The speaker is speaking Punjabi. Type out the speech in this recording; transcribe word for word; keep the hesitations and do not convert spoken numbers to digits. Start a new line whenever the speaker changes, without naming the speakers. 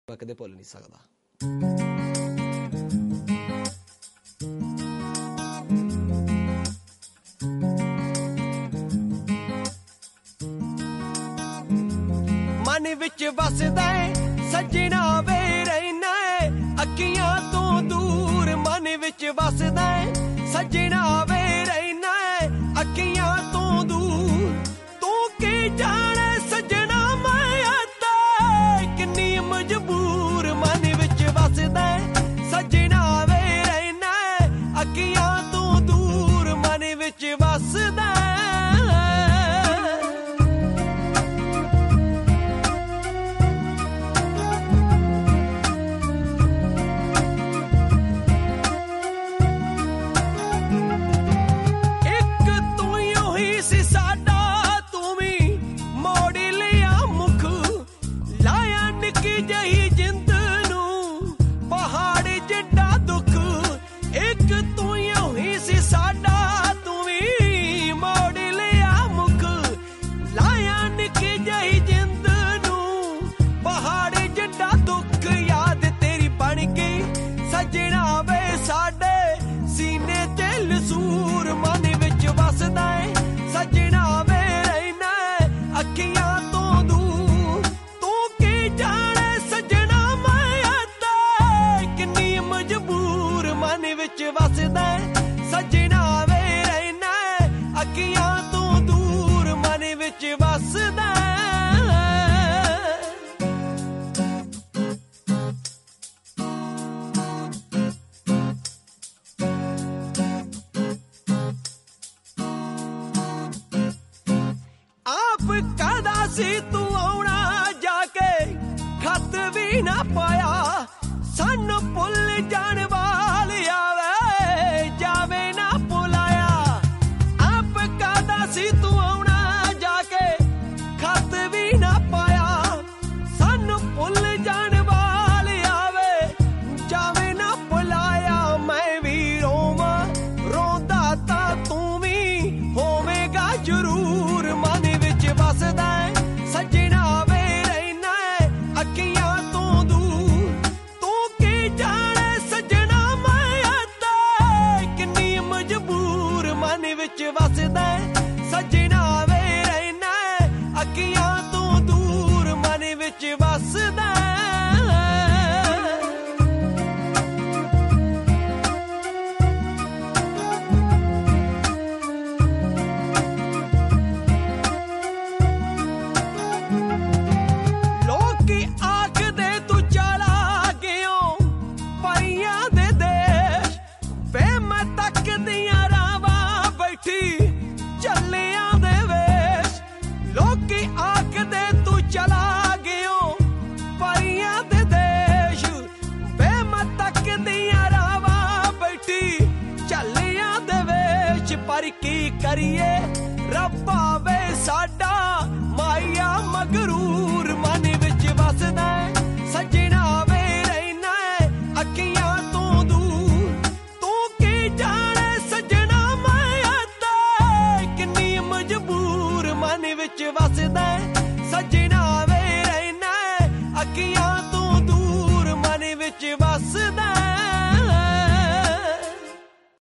ਮੈਂ ਕਦੇ ਭੁੱਲ ਨਹੀਂ ਸਕਦਾ। ਮਨ ਵਿੱਚ ਵਸਦਾ ਸੱਜਣਾ ਵੇ ਰਹਿਣਾ ਅੱਖੀਆਂ ਤੋਂ ਦੂਰ, ਮਨ ਵਿੱਚ ਵਸਦਾ ਸੱਜਣਾ ਵੇ ਰਹਿਣਾ ਅੱਖੀਆਂ ਤੋਂ ਦੂਰ, ਤੂੰ ਕੀ ਜਾਣੇ ਸੱਜਣਾ ਮੈਂ ਆਤਾ ਕਿੰਨੀ ਮਜਬੂਰ, ਮਨ ਵਿੱਚ ਵਸਦਾ ਸੱਜਣਾ ਵੇ ਰਹਿਣਾ ਅੱਖੀਆਂ ਤੋਂ ਦੂਰ, ਮਨ ਵਿੱਚ ਵਸਦਾ। ਸੱਜਣਾ ਵੇ ਸਾਡੇ ਸੀਨੇ ਤੇ ਲਸੂਰ, ਮਨ ਵਿੱਚ ਵਸਦਾ ਸੱਜਣਾ ਵੇ ਰਹਿਣਾ ਅੱਖੀਆਂ ਤੋਂ ਦੂਰ, ਤੂੰ ਕੀ ਜਾਣੇ ਸੱਜਣਾ ਮੈਂ ਆਤਾ ਕਿੰਨੀ ਮਜਬੂਰ, ਮਨ ਵਿੱਚ ਵਸਦਾ ਸੱਜਣਾ ਵੇ ਰਹਿਣਾ ਅੱਖੀਆਂ ਤੋਂ ਦੂਰ, ਮਨ ਵਿੱਚ ਵਸਦਾ। ਕਦਾ ਸੀ ਤੂੰ ਆਉਣਾ ਜਾ ਕੇ ਖਤ ਵੀ ਨਾ ਪਾਇਆ, ਸਾਨੂੰ ਭੁੱਲ ਜਾਣ ਵਾਲਿਆ ਵੇ ਜਾਵੇ ਨਾ ਭੁਲਾਇਆ। ਆਪ ਕਦਾ ਸੀ ਤੂੰ ਆਉਣਾ ਜਾ ਕੇ ਖਤ ਵੀ ਨਾ ਪਾਇਆ, ਸਾਨੂੰ ਭੁੱਲ ਜਾਣ ਵਾਲਿਆ ਵੇ ਜਾਵੇ ਨਾ ਭੁਲਾਇਆ। ਮੈਂ ਵੀ ਰੋਵਾਂ ਰੋਂਦਾ ਤਾਂ ਤੂੰ ਵੀ ਹੋਵੇਗਾ ਜ਼ਰੂਰ, ਮਨ ਵਸਦਾ ਸੱਜਣਾ ਵੇ ਰਹਿਣਾ ਅੱਖੀਆਂ ਤੋਂ ਦੂਰ, ਤੂੰ ਕੀ ਜਾਣੇ ਸੱਜਣਾ ਮੈਂ ਆਤਾ ਕਿੰਨੀ ਮਜਬੂਰ, ਮਨ ਵਿੱਚ ਵਸਦਾ ਸੱਜਣਾ ਵੇ ਰਹਿਣਾ ਅੱਖੀਆਂ ਤੋਂ ਦੂਰ, ਮਨ ਵਿੱਚ ਵਸਦਾ। ਪਰ ਕੀ ਕਰੀਏ ਰੱਬਾ ਵੇ ਸਾਡਾ ਮਾਇਆ ਮਗਰੂਰ, ਮਨ ਵਿੱਚ ਵਸਦਾ ਸੱਜਣਾ ਵੇ ਰਹਿਣਾ ਅੱਖੀਆਂ ਤੋਂ ਦੂਰ, ਤੂੰ ਕੀ ਜਾਣੇ ਸੱਜਣਾ ਮੈਂ ਆਤਾ ਕਿੰਨੀ ਮਜਬੂਰ, ਮਨ ਵਿੱਚ ਵਸਦਾ ਸੱਜਣਾ